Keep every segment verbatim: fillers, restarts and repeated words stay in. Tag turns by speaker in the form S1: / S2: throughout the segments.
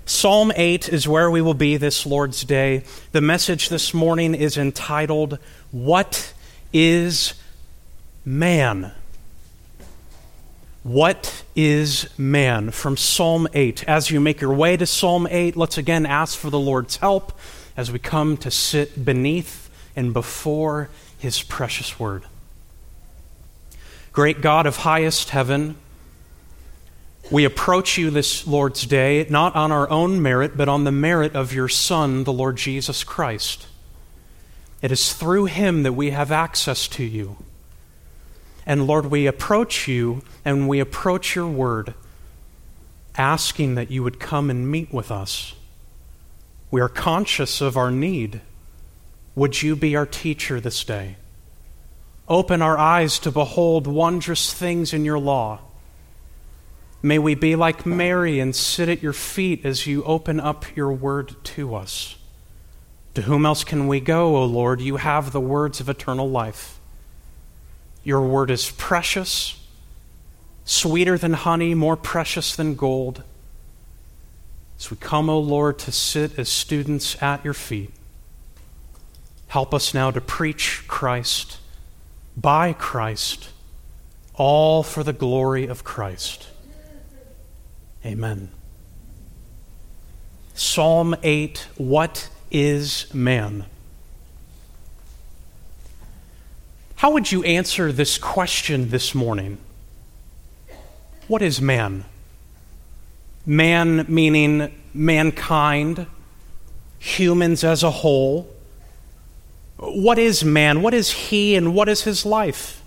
S1: Psalm eight is where we will be this Lord's Day. The message this morning is entitled, What is Man? What is man? From Psalm eight. As you make your way to Psalm eight, let's again ask for the Lord's help as we come to sit beneath and before His precious word. Great God of highest heaven, we approach you this Lord's Day, not on our own merit, but on the merit of your Son, the Lord Jesus Christ. It is through Him that we have access to you. And Lord, we approach you and we approach your word, asking that you would come and meet with us. We are conscious of our need. Would you be our teacher this day? Open our eyes to behold wondrous things in your law. May we be like Mary and sit at your feet as you open up your word to us. To whom else can we go, O Lord? You have the words of eternal life. Your word is precious, sweeter than honey, more precious than gold. As we come, O Lord, to sit as students at your feet, help us now to preach Christ, by Christ, all for the glory of Christ. Amen. Psalm eight, What is man? How would you answer this question this morning? What is man? Man meaning mankind, humans as a whole. What is man? What is he and what is his life?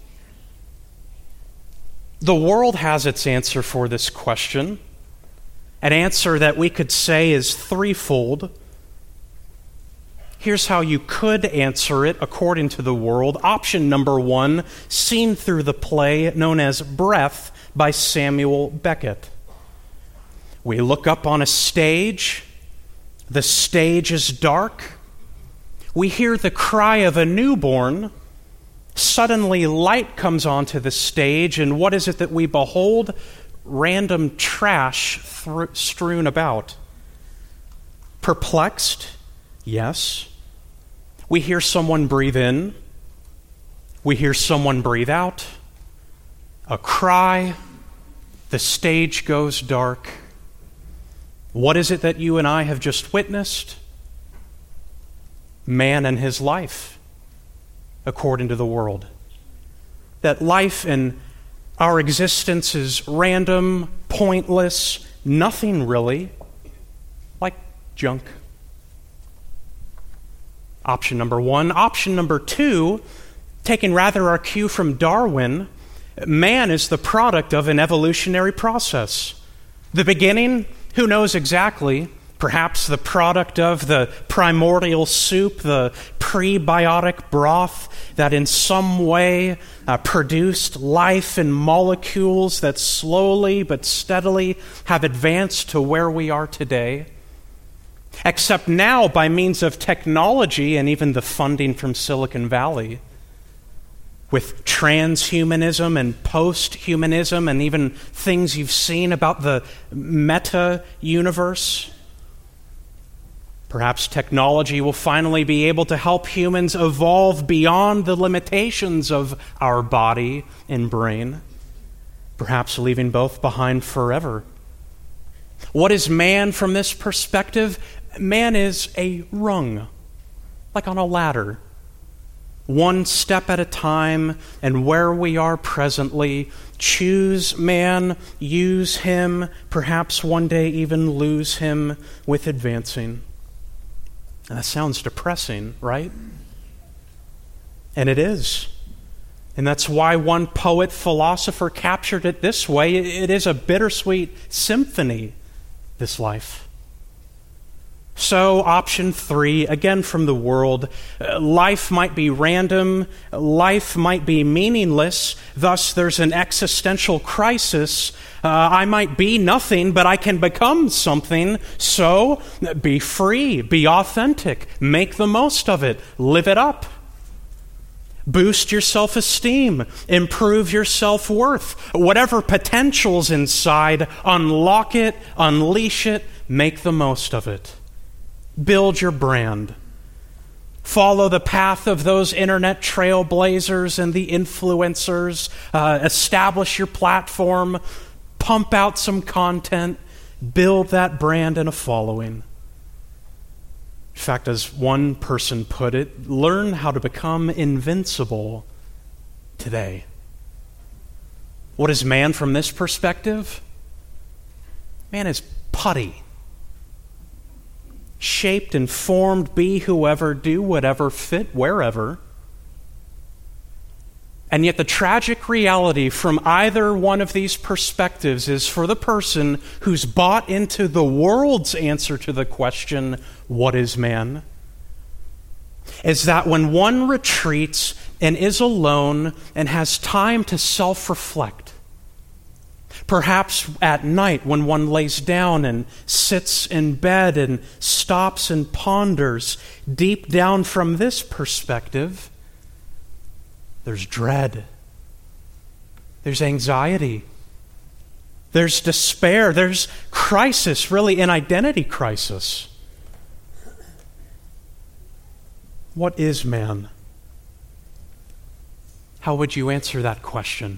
S1: The world has its answer for this question. An answer that we could say is threefold. Here's how you could answer it according to the world. Option number one, seen through the play known as Breath by Samuel Beckett. We look up on a stage. The stage is dark. We hear the cry of a newborn. Suddenly, light comes onto the stage, and what is it that we behold? Random trash th- strewn about. Perplexed? Yes. We hear someone breathe in. We hear someone breathe out. A cry. The stage goes dark. What is it that you and I have just witnessed? Man and his life, according to the world. That life and our existence is random, pointless, nothing really, like junk. Option number one. Option number two, taking rather our cue from Darwin, man is the product of an evolutionary process. The beginning, who knows exactly? Perhaps the product of the primordial soup, the prebiotic broth that in some way uh, produced life and molecules that slowly but steadily have advanced to where we are today. Except now, by means of technology and even the funding from Silicon Valley, with transhumanism and post-humanism and even things you've seen about the meta-universe, perhaps technology will finally be able to help humans evolve beyond the limitations of our body and brain, perhaps leaving both behind forever. What is man from this perspective? Man is a rung, like on a ladder. One step at a time, and where we are presently, choose man, use him, perhaps one day even lose him with advancing. And that sounds depressing, right? And it is. And that's why one poet, philosopher captured it this way. It is a bittersweet symphony, this life. So, option three, again from the world, uh, life might be random, life might be meaningless, thus there's an existential crisis. Uh, I might be nothing, but I can become something, so be free, be authentic, make the most of it, live it up. Boost your self-esteem, improve your self-worth. Whatever potential's inside, unlock it, unleash it, make the most of it. Build your brand. Follow the path of those internet trailblazers and the influencers. Uh, establish your platform. Pump out some content. Build that brand and a following. In fact, as one person put it, learn how to become invincible today. What is man from this perspective? Man is putty. Shaped and formed, be whoever, do whatever, fit wherever. And yet the tragic reality from either one of these perspectives is for the person who's bought into the world's answer to the question, what is man? Is that when one retreats and is alone and has time to self-reflect, perhaps at night when one lays down and sits in bed and stops and ponders, deep down from this perspective, there's dread, there's anxiety, there's despair, there's crisis, really an identity crisis. What is man? How would you answer that question?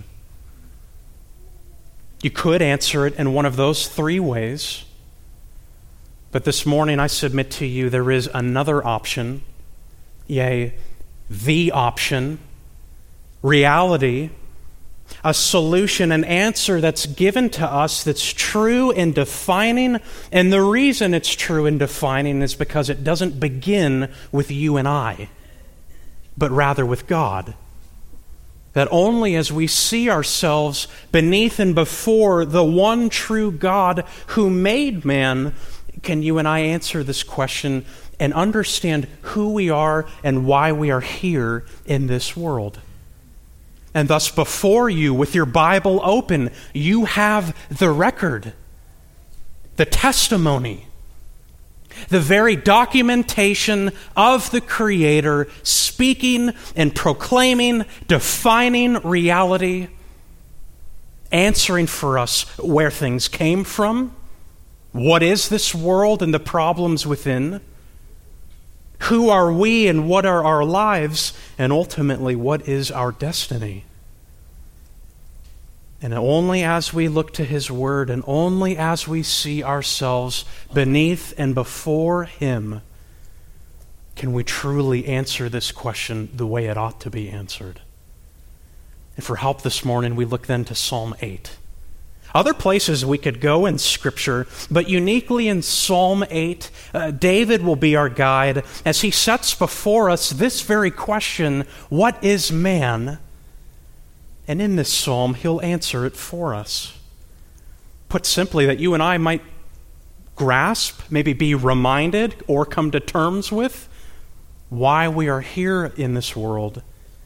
S1: You could answer it in one of those three ways, but this morning I submit to you there is another option, yea, the option, reality, a solution, an answer that's given to us that's true and defining, and the reason it's true and defining is because it doesn't begin with you and I, but rather with God. That only as we see ourselves beneath and before the one true God who made man, can you and I answer this question and understand who we are and why we are here in this world. And thus before you, with your Bible open, you have the record, the testimony, the very documentation of the Creator speaking and proclaiming, defining reality, answering for us where things came from, what is this world and the problems within, who are we and what are our lives, and ultimately what is our destiny. And only as we look to His Word and only as we see ourselves beneath and before Him can we truly answer this question the way it ought to be answered. And for help this morning, we look then to Psalm eight. Other places we could go in Scripture, but uniquely in Psalm eight, uh, David will be our guide as he sets before us this very question, what is man? And in this psalm, he'll answer it for us. Put simply, that you and I might grasp, maybe be reminded, or come to terms with why we are here in this world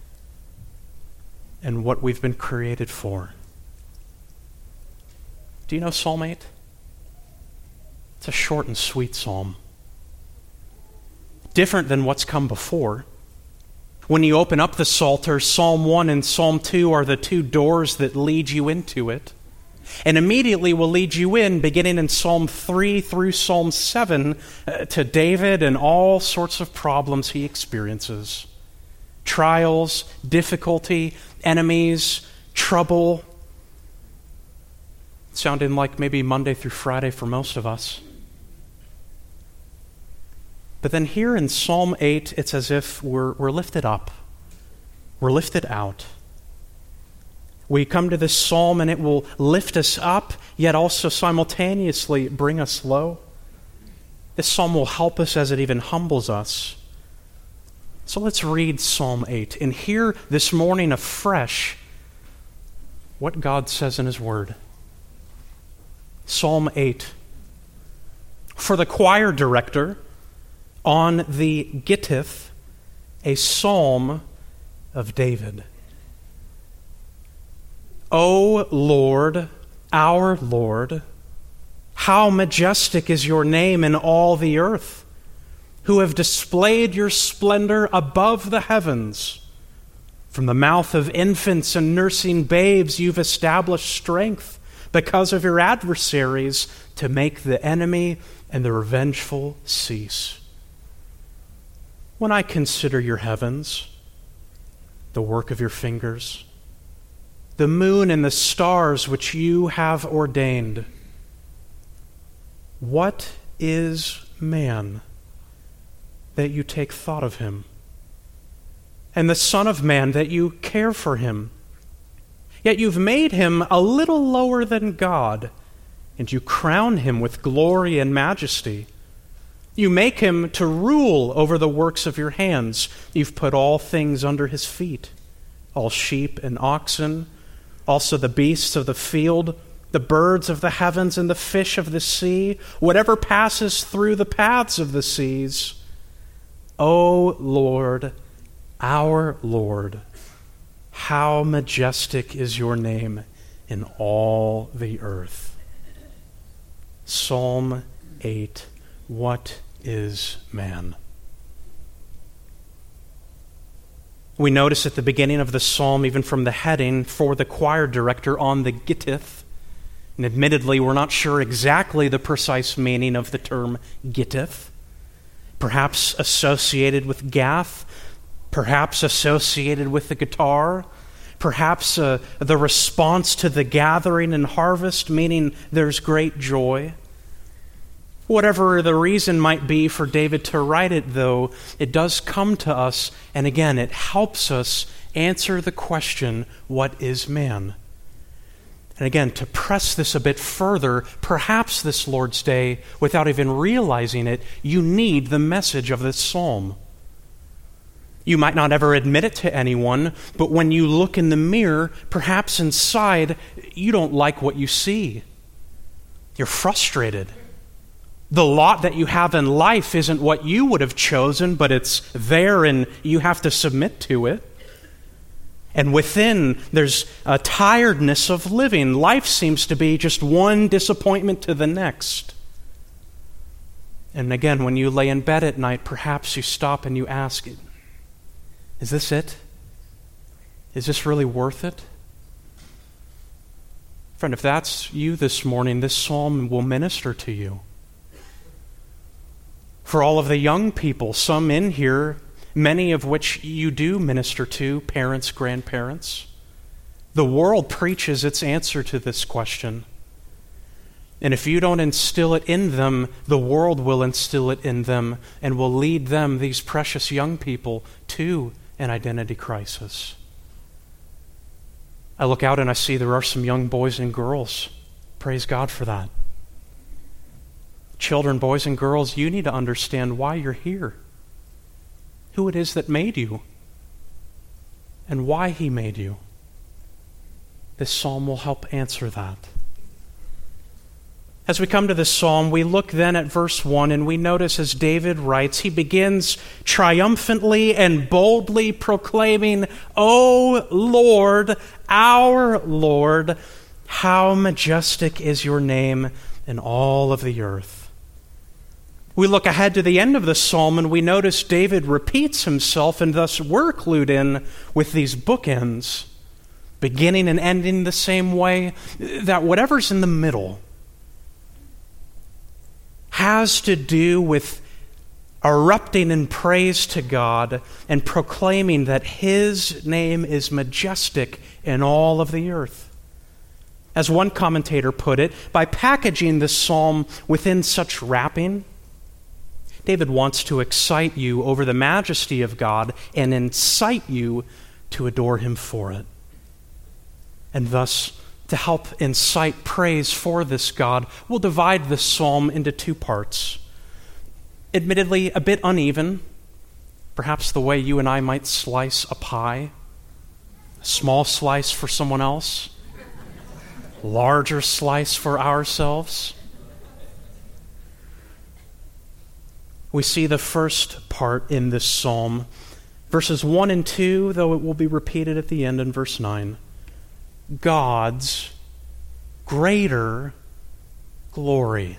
S1: and what we've been created for. Do you know Psalm eight? It's a short and sweet psalm. Different than what's come before. When you open up the Psalter, Psalm one and Psalm two are the two doors that lead you into it. And immediately will lead you in, beginning in Psalm three through Psalm seven, uh, to David and all sorts of problems he experiences. Trials, difficulty, enemies, trouble. Sounding like maybe Monday through Friday for most of us. But then here in Psalm eight, it's as if we're, we're lifted up. We're lifted out. We come to this psalm and it will lift us up, yet also simultaneously bring us low. This psalm will help us as it even humbles us. So let's read Psalm eight and hear this morning afresh what God says in His Word. Psalm eight. For the choir director, on the Gittith, a psalm of David. O Lord, our Lord, how majestic is your name in all the earth, who have displayed your splendor above the heavens. From the mouth of infants and nursing babes you've established strength. because of your adversaries, to make the enemy and the revengeful cease. When I consider your heavens, the work of your fingers, the moon and the stars which you have ordained, what is man that you take thought of him, and the Son of Man that you care for him? Yet you've made him a little lower than God, and you crown him with glory and majesty. You make him to rule over the works of your hands. You've put all things under his feet, all sheep and oxen, also the beasts of the field, the birds of the heavens and the fish of the sea, whatever passes through the paths of the seas. O Lord, our Lord, how majestic is your name in all the earth. Psalm eight. What is man? We notice at the beginning of the psalm, even from the heading, for the choir director on the gittith. And admittedly, we're not sure exactly the precise meaning of the term gittith. Perhaps associated with Gath, perhaps associated with the guitar, perhaps uh, the response to the gathering and harvest, meaning there's great joy. Whatever the reason might be for David to write it, though, it does come to us, and again, it helps us answer the question, what is man? And again, to press this a bit further, perhaps this Lord's Day, without even realizing it, you need the message of this psalm. You might not ever admit it to anyone, but when you look in the mirror, perhaps inside, you don't like what you see. You're frustrated. The lot that you have in life isn't what you would have chosen, but it's there and you have to submit to it. And within, there's a tiredness of living. Life seems to be just one disappointment to the next. And again, when you lay in bed at night, perhaps you stop and you ask, is this it? Is this really worth it? Friend, if that's you this morning, this psalm will minister to you. For all of the young people, some in here, many of which you do minister to, parents, grandparents, the world preaches its answer to this question. And if you don't instill it in them, the world will instill it in them and will lead them, these precious young people, to an identity crisis. I look out and I see there are some young boys and girls. Praise God for that. Children, boys and girls, you need to understand why you're here, who it is that made you, and why he made you. This psalm will help answer that. As we come to this psalm, we look then at verse one, and we notice as David writes, he begins triumphantly and boldly proclaiming, O Lord, our Lord, how majestic is your name in all of the earth. We look ahead to the end of the psalm and we notice David repeats himself, and thus we're clued in with these bookends, beginning and ending the same way, that whatever's in the middle has to do with erupting in praise to God and proclaiming that his name is majestic in all of the earth. As one commentator put it, by packaging this psalm within such wrapping, David wants to excite you over the majesty of God and incite you to adore him for it. And thus, to help incite praise for this God, we'll divide this psalm into two parts. Admittedly, a bit uneven, perhaps the way you and I might slice a pie. A small slice for someone else, larger slice for ourselves. We see the first part in this psalm, verses one and two, though it will be repeated at the end in verse nine. God's greater glory.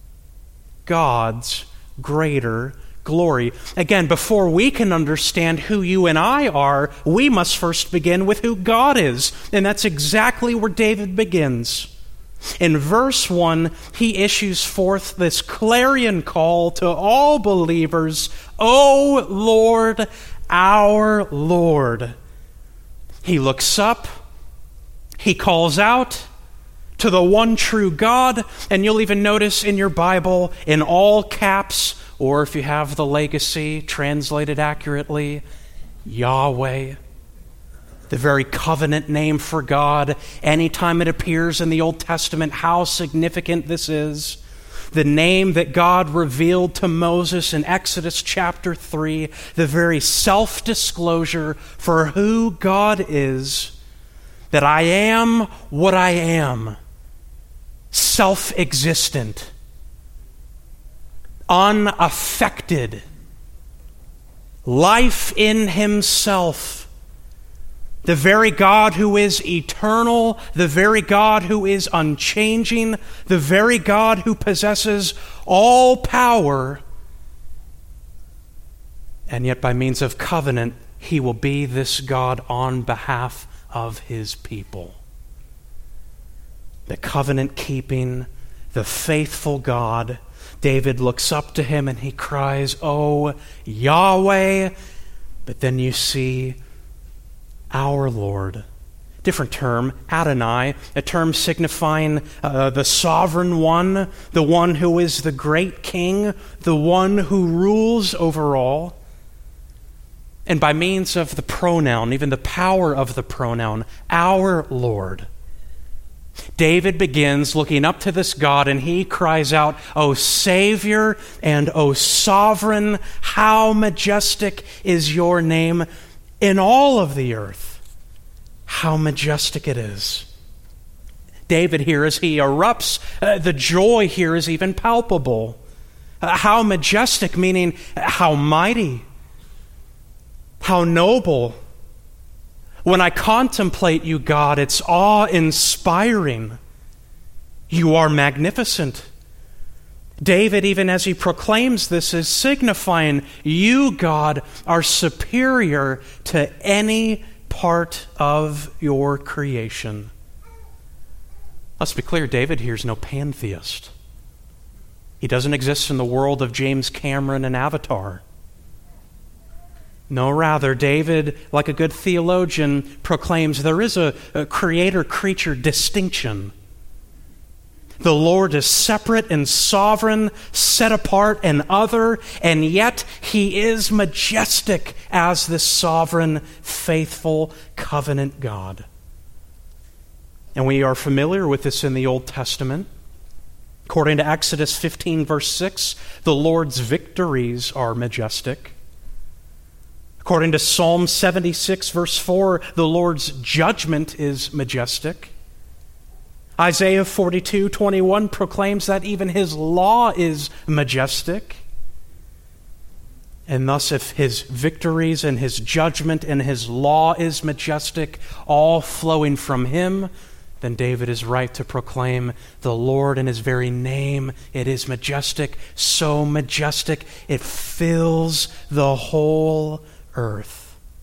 S1: God's greater glory. Again, before we can understand who you and I are, we must first begin with who God is. And that's exactly where David begins. In verse one, he issues forth this clarion call to all believers, O Lord, our Lord. He looks up, he calls out to the one true God, and you'll even notice in your Bible, in all caps, or if you have the Legacy translated accurately, Yahweh. The very covenant name for God. Anytime it appears in the Old Testament, how significant this is. The name that God revealed to Moses in Exodus chapter three, the very self-disclosure for who God is, that I am what I am, self-existent, unaffected, life in himself. The very God who is eternal, the very God who is unchanging, the very God who possesses all power, and yet by means of covenant, he will be this God on behalf of his people. The covenant-keeping, the faithful God. David looks up to him and he cries, "Oh, Yahweh." But then you see our Lord. Different term, Adonai, a term signifying uh, the sovereign one, the one who is the great king, the one who rules over all. And by means of the pronoun, even the power of the pronoun, our Lord, David begins looking up to this God and he cries out, "O Savior and O Sovereign, how majestic is your name in all of the earth." How majestic it is. David here, as he erupts, uh, the joy here is even palpable. Uh, how majestic, meaning how mighty, how noble. When I contemplate you, God, it's awe-inspiring. You are magnificent. David, even as he proclaims this, is signifying you, God, are superior to any part of your creation. Let's be clear, David here is no pantheist. He doesn't exist in the world of James Cameron and Avatar. No, rather, David, like a good theologian, proclaims there is a, a creator-creature distinction. The Lord is separate and sovereign, set apart and other, and yet he is majestic as this sovereign, faithful, covenant God. And we are familiar with this in the Old Testament. According to Exodus fifteen, verse six, the Lord's victories are majestic. According to Psalm seventy-six, verse four, the Lord's judgment is majestic. Isaiah forty-two, twenty-one proclaims that even his law is majestic. And thus, if his victories and his judgment and his law is majestic, all flowing from him, then David is right to proclaim the Lord in his very name. It is majestic, so majestic, it fills the whole earth.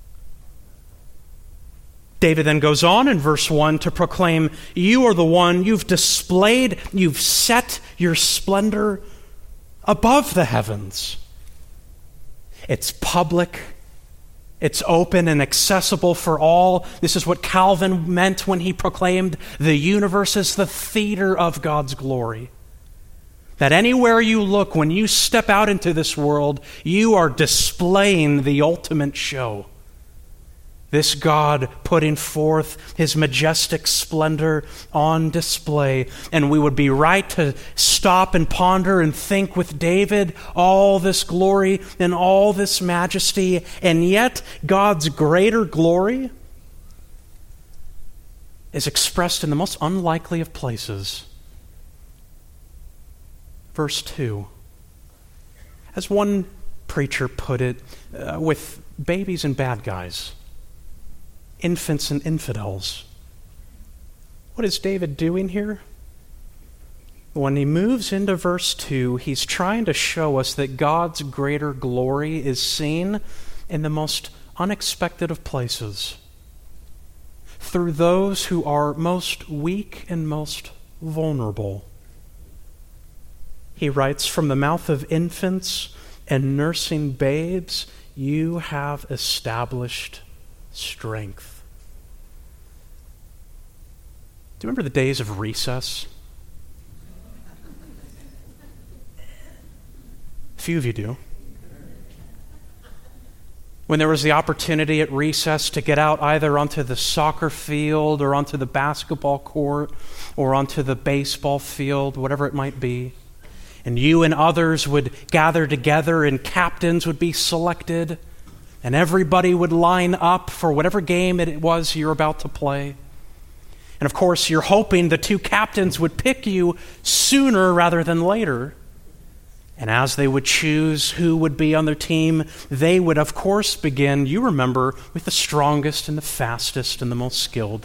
S1: David then goes on in verse one to proclaim, you are the one, you've displayed, you've set your splendor above the heavens. It's public, it's open and accessible for all. This is what Calvin meant when he proclaimed the universe is the theater of God's glory. That anywhere you look, when you step out into this world, you are displaying the ultimate show. This God putting forth his majestic splendor on display. And we would be right to stop and ponder and think with David, all this glory and all this majesty, and yet God's greater glory is expressed in the most unlikely of places. Verse two. As one preacher put it, uh, with babies and bad guys, infants and infidels. What is David doing here? When he moves into verse two, he's trying to show us that God's greater glory is seen in the most unexpected of places, through those who are most weak and most vulnerable. He writes, "From the mouth of infants and nursing babes, you have established strength." Do you remember the days of recess? A few of you do. When there was the opportunity at recess to get out either onto the soccer field or onto the basketball court or onto the baseball field, whatever it might be, and you and others would gather together and captains would be selected and everybody would line up for whatever game it was you're about to play. And of course, you're hoping the two captains would pick you sooner rather than later. And as they would choose who would be on their team, they would, of course, begin, you remember, with the strongest and the fastest and the most skilled.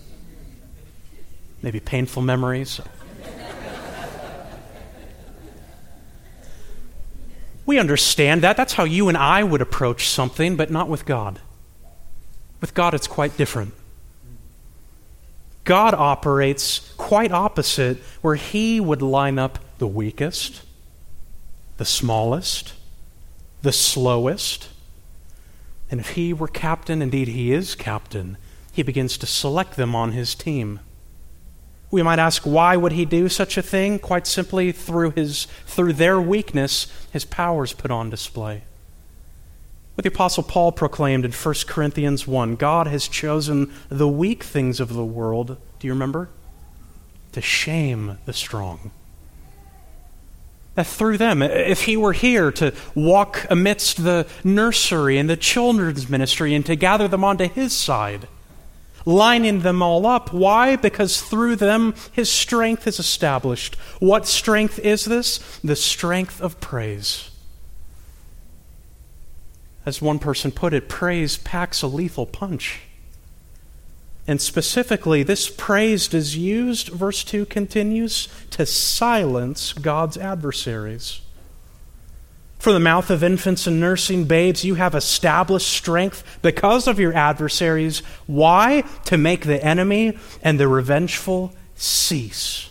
S1: Maybe painful memories. We understand that. That's how you and I would approach something, but not with God. With God, it's quite different. God operates quite opposite, where He would line up the weakest, the smallest, the slowest. And if He were captain, indeed He is captain, He begins to select them on His team. We might ask, why would He do such a thing? Quite simply, through his through their weakness, His power is put on display. What the Apostle Paul proclaimed in First Corinthians one, God has chosen the weak things of the world, do you remember? To shame the strong. That through them, if He were here to walk amidst the nursery and the children's ministry and to gather them onto His side, lining them all up. Why? Because through them His strength is established. What strength is this? The strength of praise. As one person put it, praise packs a lethal punch. And specifically, this praise is used, verse two continues, to silence God's adversaries. For the mouth of infants and nursing babes, you have established strength because of your adversaries. Why? To make the enemy and the revengeful cease.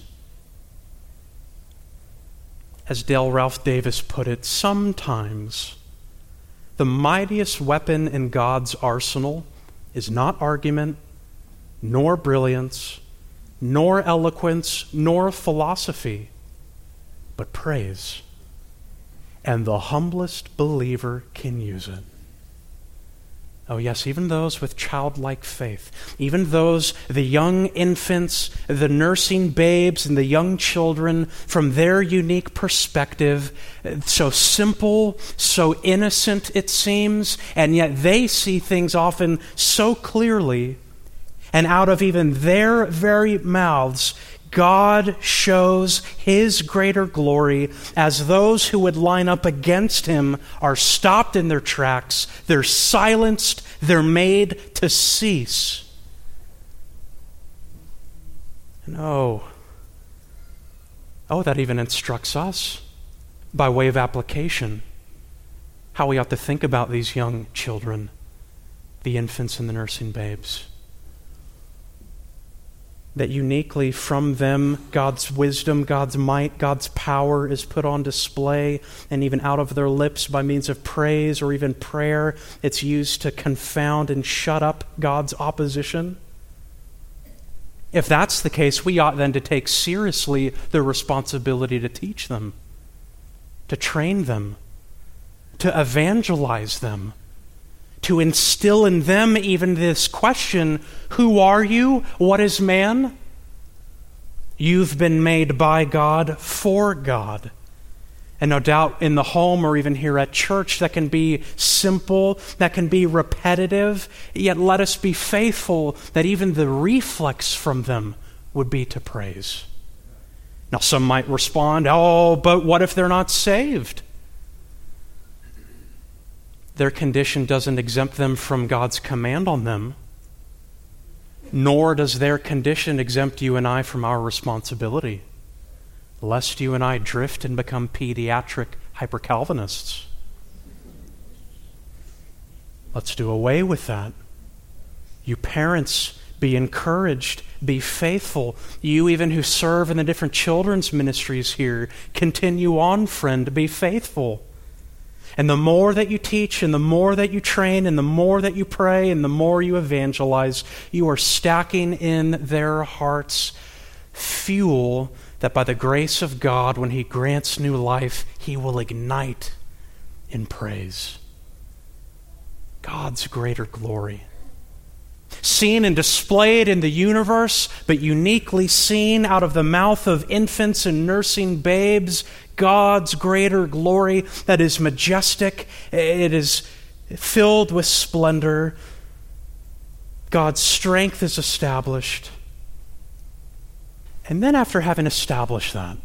S1: As Dale Ralph Davis put it, sometimes the mightiest weapon in God's arsenal is not argument, nor brilliance, nor eloquence, nor philosophy, but praise. And the humblest believer can use it. Oh yes, even those with childlike faith, even those, the young infants, the nursing babes, and the young children, from their unique perspective, so simple, so innocent it seems, and yet they see things often so clearly. And out of even their very mouths, God shows His greater glory as those who would line up against Him are stopped in their tracks, they're silenced, they're made to cease. And oh, oh, that even instructs us by way of application how we ought to think about these young children, the infants and the nursing babes. That uniquely from them, God's wisdom, God's might, God's power is put on display, and even out of their lips by means of praise or even prayer, it's used to confound and shut up God's opposition. If that's the case, we ought then to take seriously the responsibility to teach them, to train them, to evangelize them, to instill in them even this question, who are you? What is man? You've been made by God for God. And no doubt in the home or even here at church, that can be simple, that can be repetitive, yet let us be faithful that even the reflex from them would be to praise. Now some might respond, oh, but what if they're not saved? Their condition doesn't exempt them from God's command on them, nor does their condition exempt you and I from our responsibility, lest you and I drift and become pediatric hyper-Calvinists. Let's do away with that. You parents, be encouraged, be faithful. You even who serve in the different children's ministries here, continue on, friend, be faithful. And the more that you teach, and the more that you train, and the more that you pray, and the more you evangelize, you are stacking in their hearts fuel that by the grace of God, when He grants new life, He will ignite in praise. God's greater glory. Seen and displayed in the universe, but uniquely seen out of the mouth of infants and nursing babes, God's greater glory that is majestic, it is filled with splendor. God's strength is established. And then after having established that,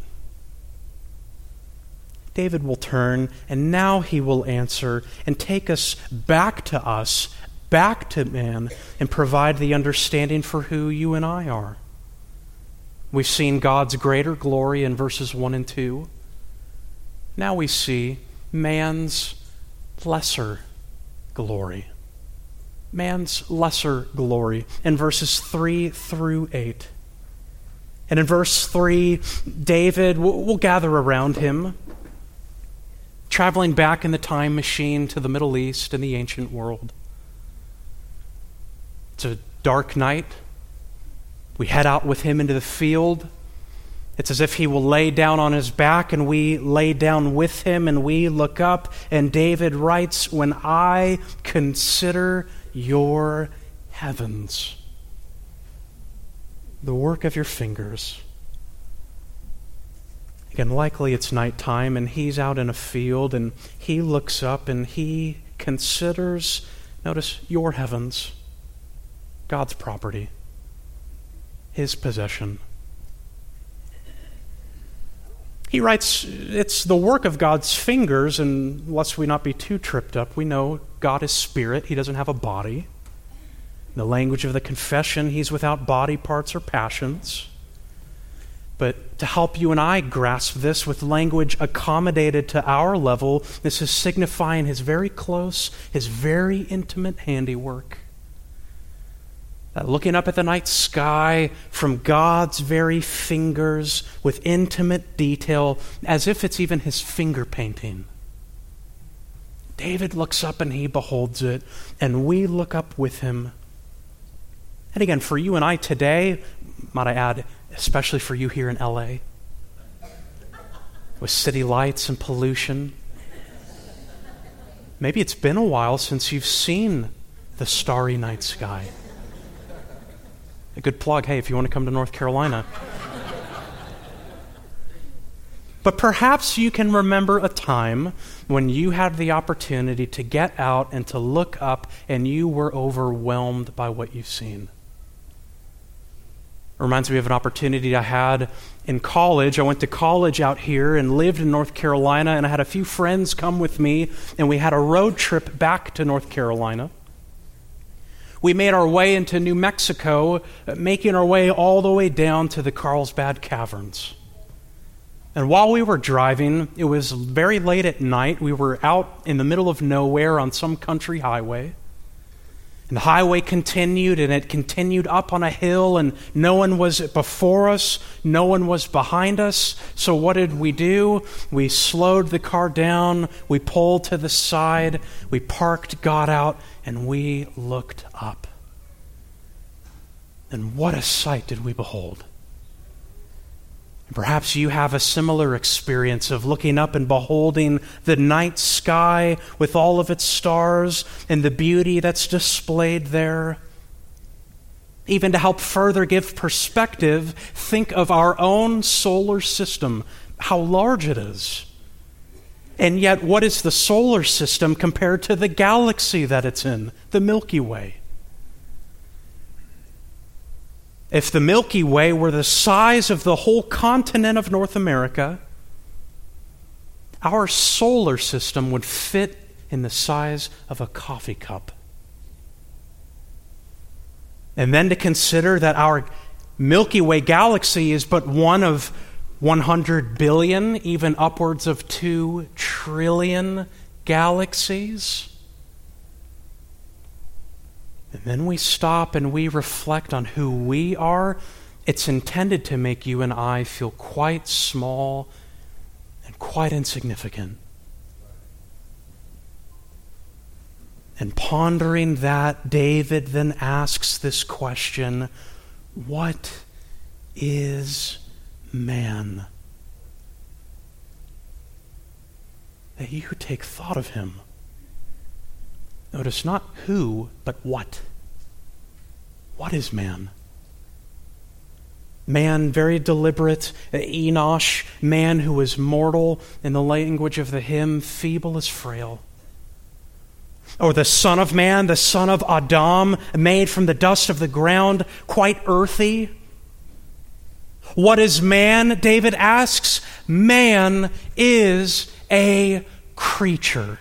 S1: David will turn, and now he will answer and take us back to us, back to man, and provide the understanding for who you and I are. We've seen God's greater glory in verses one and two. Now we see man's lesser glory. Man's lesser glory in verses three through eight. And in verse three, David, we'll, we'll gather around him, traveling back in the time machine to the Middle East and the ancient world. It's a dark night. We head out with him into the field. It's as if he will lay down on his back, and we lay down with him, and we look up, and David writes, "When I consider your heavens, the work of your fingers." Again, likely it's nighttime, and he's out in a field, and he looks up, and he considers, notice, your heavens, God's property, His possession. He writes, it's the work of God's fingers, and lest we not be too tripped up, we know God is spirit. He doesn't have a body. In the language of the confession, He's without body parts or passions. But to help you and I grasp this with language accommodated to our level, this is signifying His very close, His very intimate handiwork. That looking up at the night sky from God's very fingers with intimate detail, as if it's even His finger painting. David looks up and he beholds it, and we look up with him. And again, for you and I today, might I add, especially for you here in L A, with city lights and pollution, maybe it's been a while since you've seen the starry night sky. A good plug, hey, if you want to come to North Carolina. But perhaps you can remember a time when you had the opportunity to get out and to look up, and you were overwhelmed by what you've seen. It reminds me of an opportunity I had in college. I went to college out here and lived in North Carolina, and I had a few friends come with me, and we had a road trip back to North Carolina. We made our way into New Mexico, making our way all the way down to the Carlsbad Caverns. And while we were driving, it was very late at night. We were out in the middle of nowhere on some country highway. And the highway continued, and it continued up on a hill, and no one was before us, no one was behind us. So what did we do? We slowed the car down, we pulled to the side, we parked, got out, and we looked up. And what a sight did we behold. Perhaps you have a similar experience of looking up and beholding the night sky with all of its stars and the beauty that's displayed there. Even to help further give perspective, think of our own solar system, how large it is. And yet, what is the solar system compared to the galaxy that it's in, the Milky Way? If the Milky Way were the size of the whole continent of North America, our solar system would fit in the size of a coffee cup. And then to consider that our Milky Way galaxy is but one of one hundred billion, even upwards of two trillion galaxies. And then we stop and we reflect on who we are. It's intended to make you and I feel quite small and quite insignificant. And pondering that, David then asks this question, what is man? That you take thought of him. Notice not who, but what. What is man? Man, very deliberate. Enosh, man who is mortal. In the language of the hymn, feeble as frail. Or the Son of Man, the son of Adam, made from the dust of the ground, quite earthy. What is man? David asks. Man is a creature.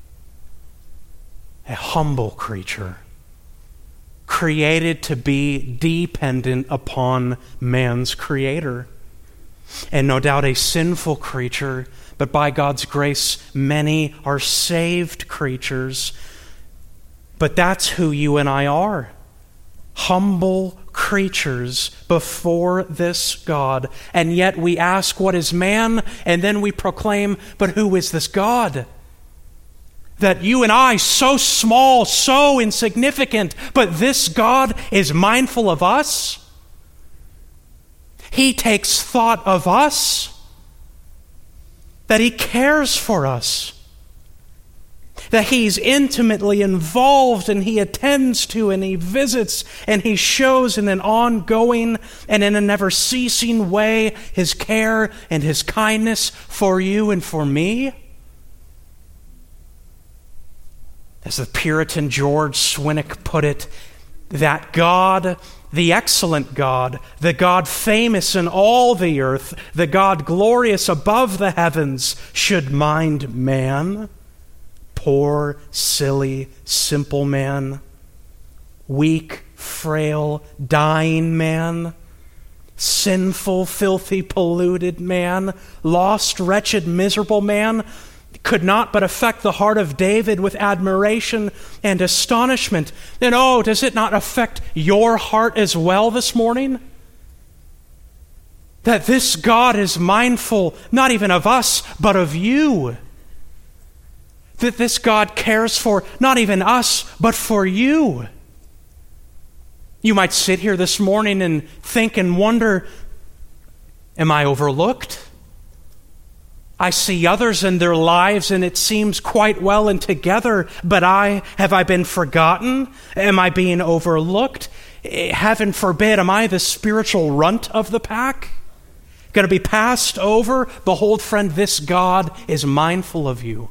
S1: A humble creature. Created to be dependent upon man's creator. And no doubt a sinful creature, but by God's grace, many are saved creatures. But that's who you and I are. Humble creatures before this God. And yet we ask, what is man? And then we proclaim, but who is this God? That you and I, so small, so insignificant, but this God is mindful of us. He takes thought of us. That He cares for us. That He's intimately involved and He attends to and He visits and He shows in an ongoing and in a never-ceasing way His care and His kindness for you and for me. As the Puritan George Swinnock put it, that God, the excellent God, the God famous in all the earth, the God glorious above the heavens, should mind man, poor, silly, simple man, weak, frail, dying man, sinful, filthy, polluted man, lost, wretched, miserable man, could not but affect the heart of David with admiration and astonishment. Then, oh, does it not affect your heart as well this morning? That this God is mindful not even of us, but of you. That this God cares for not even us, but for you. You might sit here this morning and think and wonder, am I overlooked? I see others in their lives and it seems quite well and together, but I, have I been forgotten? Am I being overlooked? Heaven forbid, am I the spiritual runt of the pack? Going to be passed over? Behold, friend, this God is mindful of you.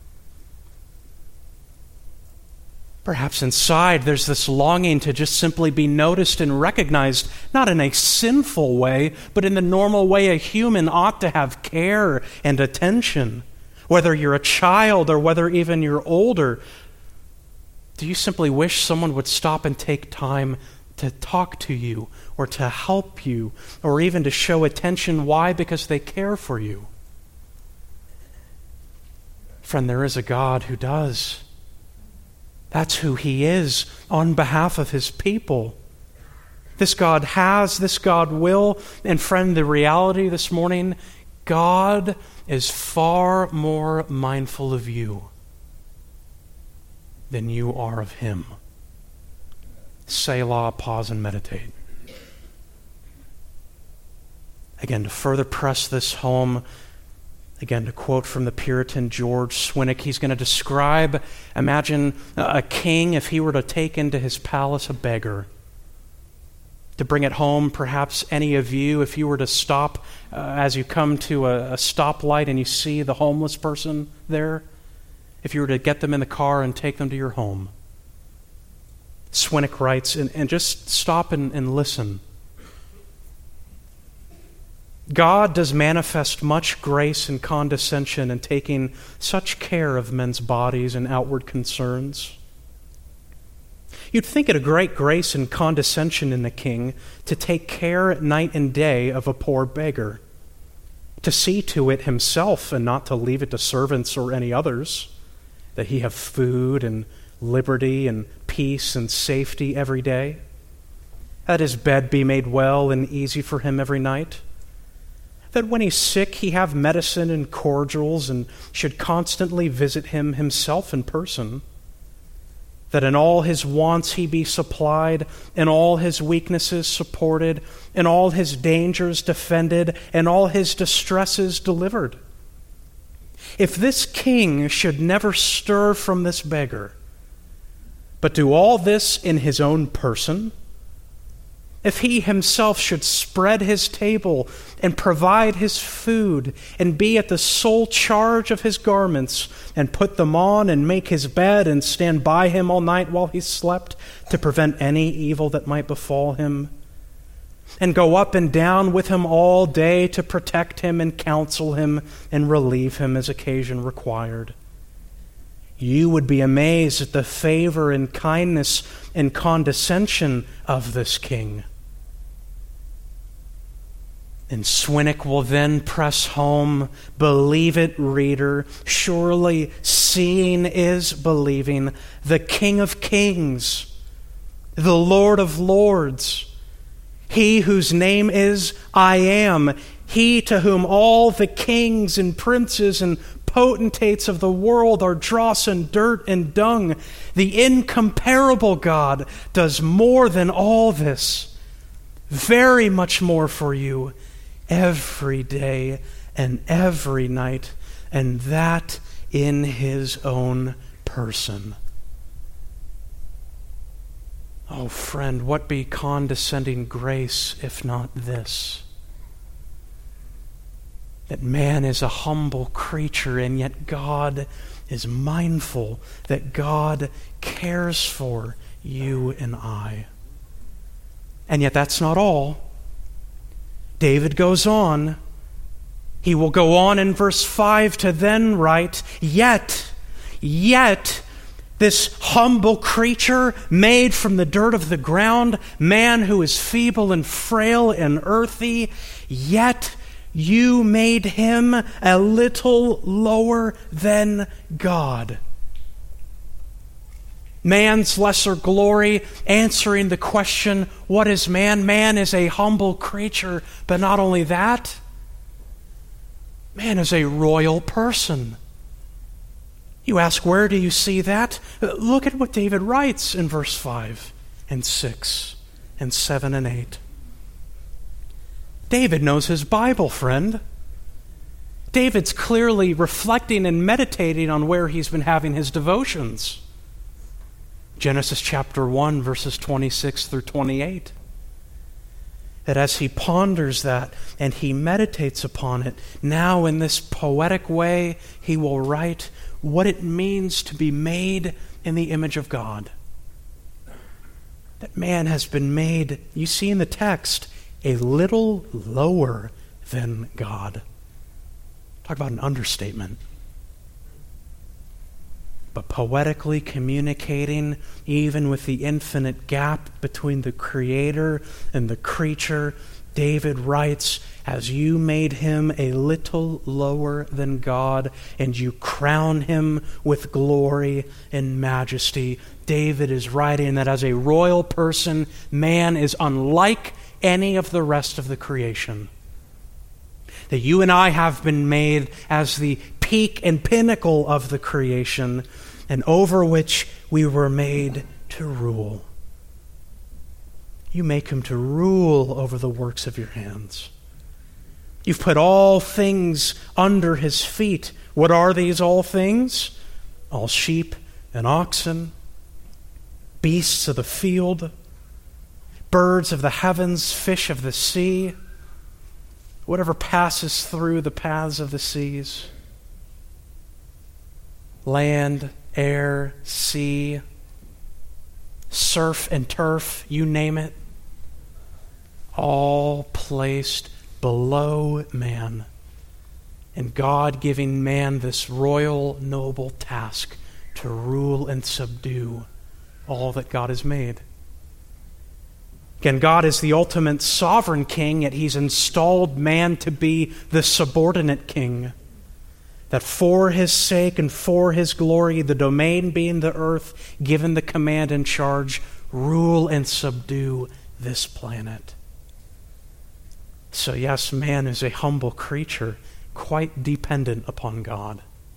S1: Perhaps inside there's this longing to just simply be noticed and recognized, not in a sinful way, but in the normal way a human ought to have care and attention. Whether you're a child or whether even you're older, do you simply wish someone would stop and take time to talk to you or to help you or even to show attention? Why? Because they care for you. Friend, there is a God who does. That's who He is on behalf of His people. This God has, this God will. And friend, the reality this morning, God is far more mindful of you than you are of Him. Selah, pause and meditate. Again, to further press this home, again, to quote from the Puritan George Swinnock, he's going to describe, imagine a king if he were to take into his palace a beggar. To bring it home, perhaps any of you, if you were to stop uh, as you come to a, a stoplight and you see the homeless person there, if you were to get them in the car and take them to your home. Swinnock writes, and, and just stop and, and listen. God does manifest much grace and condescension in taking such care of men's bodies and outward concerns. You'd think it a great grace and condescension in the king to take care night and day of a poor beggar, to see to it himself and not to leave it to servants or any others, that he have food and liberty and peace and safety every day? That his bed be made well and easy for him every night? That when he's sick he have medicine and cordials and should constantly visit him himself in person? That in all his wants he be supplied, in all his weaknesses supported, in all his dangers defended, and all his distresses delivered? If this king should never stir from this beggar, but do all this in his own person, if he himself should spread his table and provide his food and be at the sole charge of his garments and put them on and make his bed and stand by him all night while he slept to prevent any evil that might befall him, and go up and down with him all day to protect him and counsel him and relieve him as occasion required, you would be amazed at the favor and kindness and condescension of this king. And Swinnock will then press home, believe it, reader, surely seeing is believing, the King of Kings, the Lord of Lords, he whose name is I Am, he to whom all the kings and princes and potentates of the world are dross and dirt and dung, the incomparable God, does more than all this, very much more for you, every day and every night, and that in his own person. Oh, friend, what be condescending grace if not this? That man is a humble creature, and yet God is mindful, that God cares for you and I. And yet that's not all. David goes on. He will go on in verse five to then write, Yet, yet, this humble creature made from the dirt of the ground, man who is feeble and frail and earthy, yet you made him a little lower than God. Man's lesser glory, answering the question, what is man? Man is a humble creature, but not only that, man is a royal person. You ask, where do you see that? Look at what David writes in verse five and six and seven and eight. David knows his Bible, friend. David's clearly reflecting and meditating on where he's been having his devotions. Genesis chapter one, verses twenty-six through twenty-eight. That as he ponders that and he meditates upon it, now in this poetic way, he will write what it means to be made in the image of God. That man has been made, you see in the text, a little lower than God. Talk about an understatement. But poetically communicating even with the infinite gap between the Creator and the creature, David writes, as you made him a little lower than God, and you crown him with glory and majesty. David is writing that as a royal person, man is unlike any of the rest of the creation. That you and I have been made as the peak and pinnacle of the creation, and over which we were made to rule. You make him to rule over the works of your hands. You've put all things under his feet. What are these all things? All sheep and oxen, beasts of the field, birds of the heavens, fish of the sea, whatever passes through the paths of the seas, land, air, sea, surf and turf, you name it, all placed below man, and God giving man this royal, noble task to rule and subdue all that God has made. Again, God is the ultimate sovereign king, yet he's installed man to be the subordinate king. that for his sake and for his glory, the domain being the earth, given the command and charge, rule and subdue this planet. So yes, man is a humble creature, quite dependent upon God.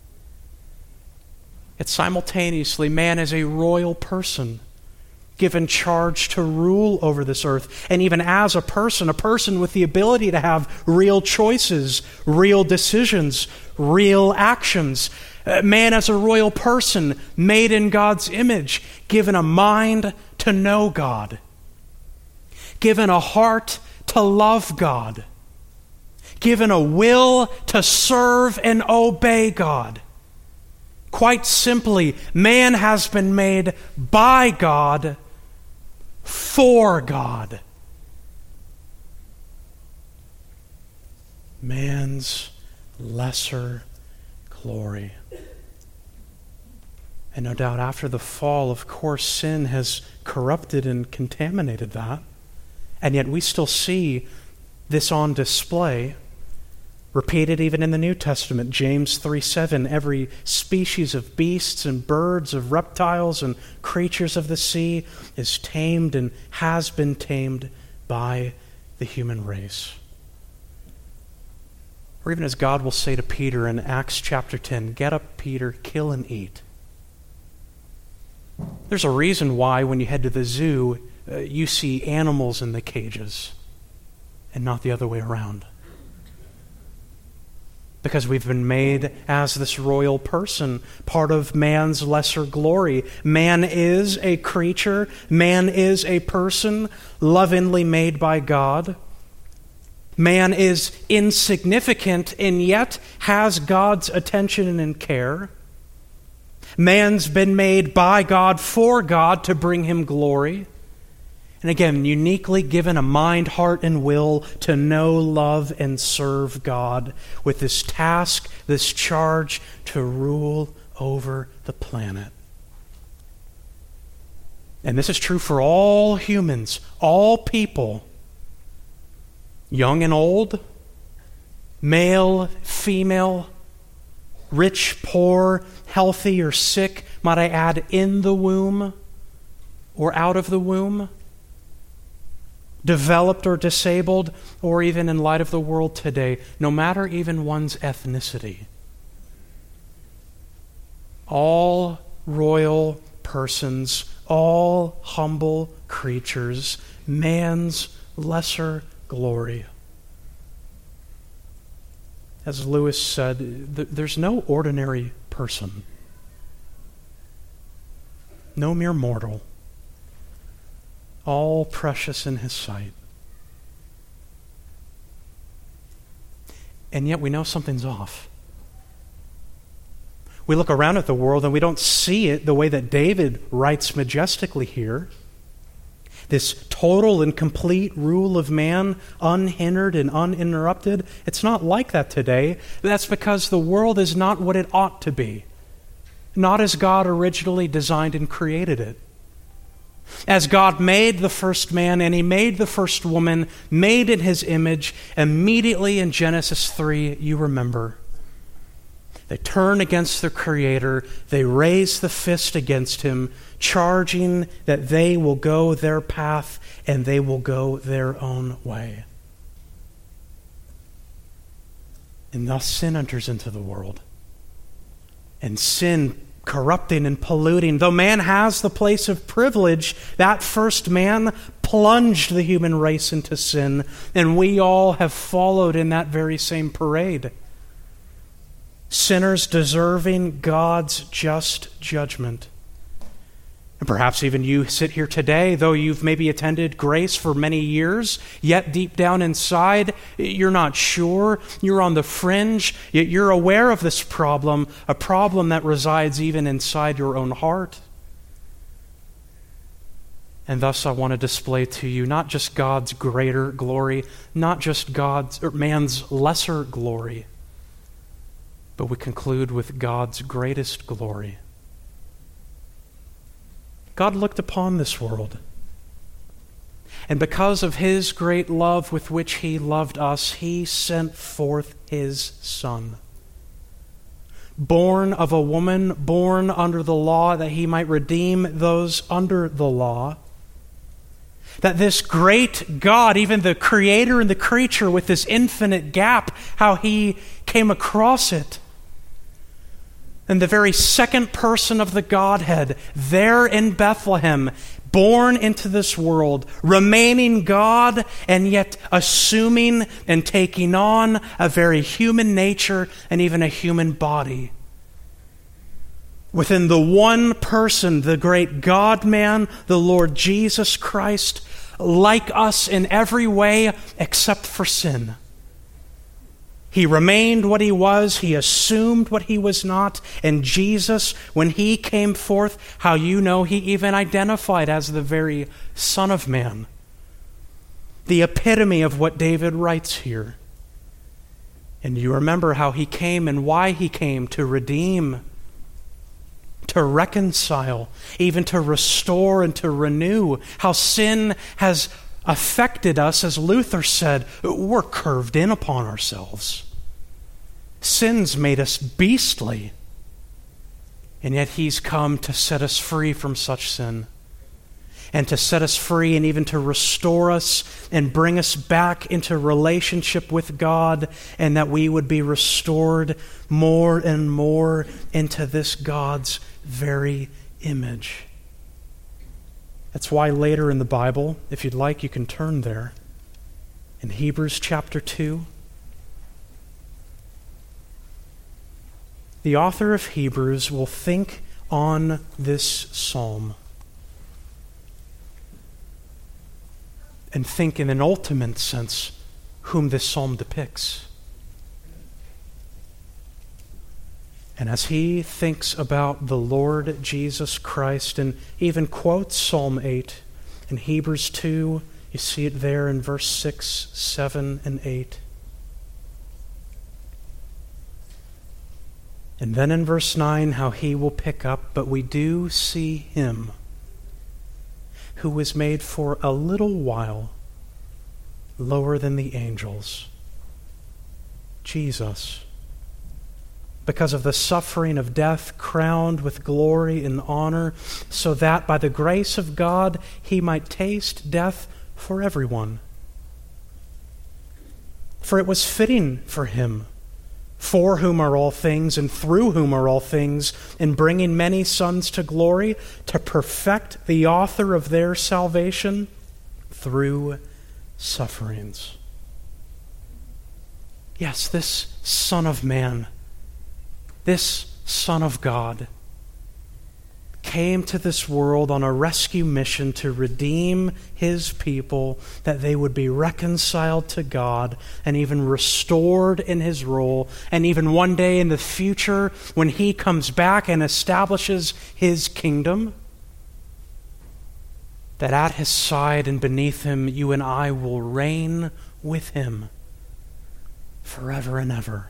S1: Yet simultaneously, man is a royal person, given charge to rule over this earth. And even as a person, a person with the ability to have real choices, real decisions, real actions. Uh, man as a royal person, made in God's image, given a mind to know God, given a heart to love God, given a will to serve and obey God. Quite simply, man has been made by God for God. Man's lesser glory. And no doubt after the fall, of course, sin has corrupted and contaminated that. And yet we still see this on display, repeated even in the New Testament. James three seven, every species of beasts and birds, of reptiles and creatures of the sea is tamed and has been tamed by the human race. Or even as God will say to Peter in Acts chapter ten, get up, Peter, kill and eat. There's a reason why when you head to the zoo, uh, you see animals in the cages and not the other way around. Because we've been made as this royal person, part of man's lesser glory. Man is a creature, man is a person lovingly made by God. Man is insignificant and yet has God's attention and care. Man's been made by God for God to bring him glory. And again, uniquely given a mind, heart, and will to know, love, and serve God with this task, this charge to rule over the planet. And this is true for all humans, all people, young and old, male, female, rich, poor, healthy or sick, might I add, in the womb or out of the womb, developed or disabled, or even in light of the world today, no matter even one's ethnicity. All royal persons, all humble creatures, man's lesser glory. As Lewis said, there's no ordinary person, no mere mortal, all precious in his sight. And yet we know something's off. We look around at the world and we don't see it the way that David writes majestically here. This total and complete rule of man, unhindered and uninterrupted. It's not like that today. That's because the world is not what it ought to be. Not as God originally designed and created it. As God made the first man and he made the first woman, made in his image, immediately in Genesis three, you remember, they turn against their Creator, they raise the fist against him, charging that they will go their path and they will go their own way. And thus sin enters into the world. And sin corrupting and polluting. Though man has the place of privilege, that first man plunged the human race into sin, and we all have followed in that very same parade. Sinners deserving God's just judgment. And perhaps even you sit here today, though you've maybe attended Grace for many years, yet deep down inside, you're not sure, you're on the fringe, yet you're aware of this problem, a problem that resides even inside your own heart. And thus I want to display to you not just God's greater glory, not just God's or man's lesser glory, but we conclude with God's greatest glory. God looked upon this world, and because of his great love with which he loved us, he sent forth his Son, born of a woman, born under the law, that he might redeem those under the law. That this great God, even the creator and the creature with this infinite gap, how he came across it. And the very second person of the Godhead, there in Bethlehem, born into this world, remaining God, and yet assuming and taking on a very human nature and even a human body. Within the one person, the great God-man, the Lord Jesus Christ, like us in every way except for sin. He remained what he was. He assumed what he was not. And Jesus, when he came forth, how you know he even identified as the very Son of Man. The epitome of what David writes here. And you remember how he came and why he came: to redeem, to reconcile, even to restore and to renew. How sin has affected us, as Luther said, we're curved in upon ourselves. Sin's made us beastly, and yet he's come to set us free from such sin, and to set us free and even to restore us and bring us back into relationship with God, and that we would be restored more and more into this God's very image. That's why later in the Bible, if you'd like, you can turn there. In Hebrews chapter two, the author of Hebrews will think on this psalm and think in an ultimate sense whom this psalm depicts. And as he thinks about the Lord Jesus Christ and even quotes Psalm eight in Hebrews two, you see it there in verse six, seven, and eight. And then in verse nine, how he will pick up, but we do see him who was made for a little while lower than the angels, Jesus, because of the suffering of death, crowned with glory and honor, so that by the grace of God he might taste death for everyone. For it was fitting for him, for whom are all things and through whom are all things, in bringing many sons to glory, to perfect the author of their salvation through sufferings. Yes, this Son of Man, this Son of God, came to this world on a rescue mission to redeem his people, that they would be reconciled to God and even restored in his role. And even one day in the future, when he comes back and establishes his kingdom, that at his side and beneath him, you and I will reign with him forever and ever.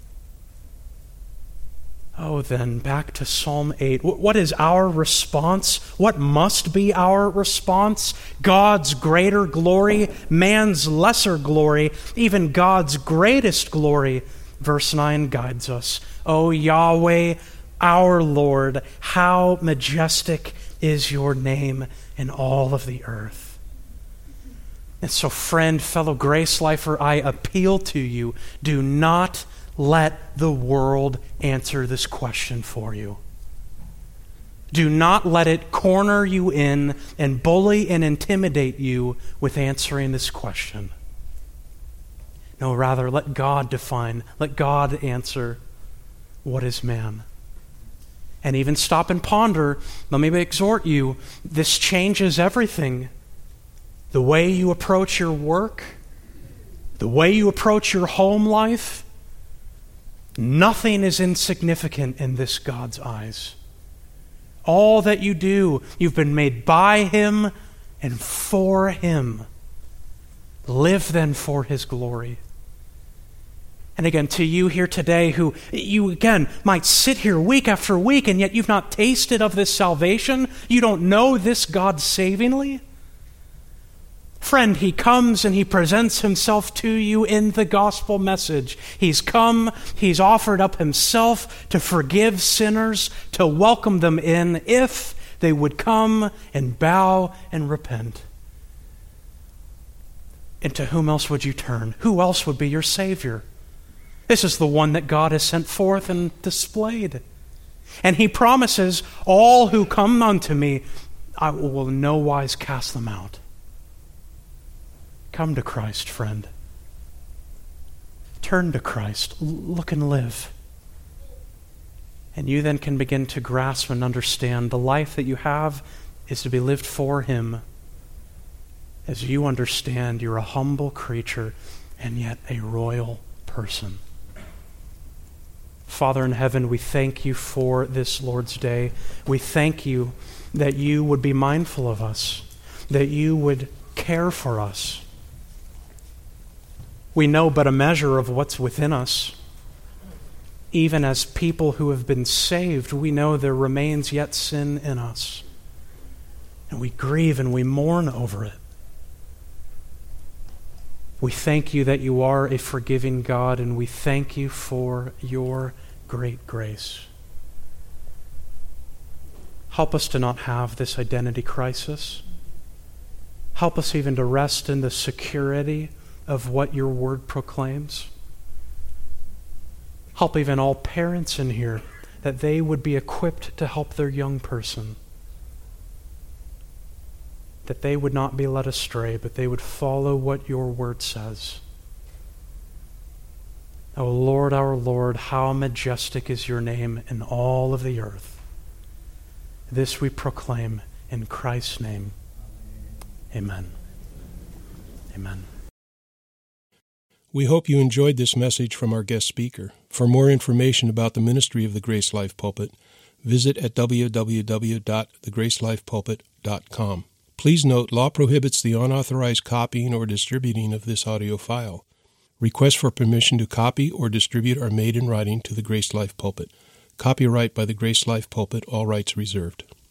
S1: Oh, then, back to Psalm eight. What is our response? What must be our response? God's greater glory, man's lesser glory, even God's greatest glory. Verse nine guides us. O Yahweh, our Lord, how majestic is your name in all of the earth. And so, friend, fellow grace lifer, I appeal to you, do not let the world answer this question for you. Do not let it corner you in and bully and intimidate you with answering this question. No, rather, let God define, let God answer, what is man? And even stop and ponder. Let me exhort you, this changes everything. The way you approach your work, the way you approach your home life, nothing is insignificant in this God's eyes. All that you do, you've been made by him and for him. Live then for his glory. And again, to you here today who, you again might sit here week after week and yet you've not tasted of this salvation, you don't know this God savingly, Friend, he comes and he presents himself to you in the gospel message. He's come, he's offered up himself to forgive sinners, to welcome them in if they would come and bow and repent. And to whom else would you turn? Who else would be your Savior? This is the one that God has sent forth and displayed. And he promises, all who come unto me, I will in no wise cast them out. Come to Christ, friend. Turn to Christ. Look and live. And you then can begin to grasp and understand the life that you have is to be lived for him. As you understand you're a humble creature and yet a royal person. Father in heaven, we thank you for this Lord's Day. We thank you that you would be mindful of us, that you would care for us. We know but a measure of what's within us. Even as people who have been saved, we know there remains yet sin in us. And we grieve and we mourn over it. We thank you that you are a forgiving God, and we thank you for your great grace. Help us to not have this identity crisis. Help us even to rest in the security of what your word proclaims. Help even all parents in here that they would be equipped to help their young person. That they would not be led astray, but they would follow what your word says. O Lord, our Lord, how majestic is your name in all of the earth. This we proclaim in Christ's name. Amen. Amen.
S2: We hope you enjoyed this message from our guest speaker. For more information about the ministry of the Grace Life Pulpit, visit at w w w dot the grace life pulpit dot com. Please note, law prohibits the unauthorized copying or distributing of this audio file. Requests for permission to copy or distribute are made in writing to the Grace Life Pulpit. Copyright by the Grace Life Pulpit, all rights reserved.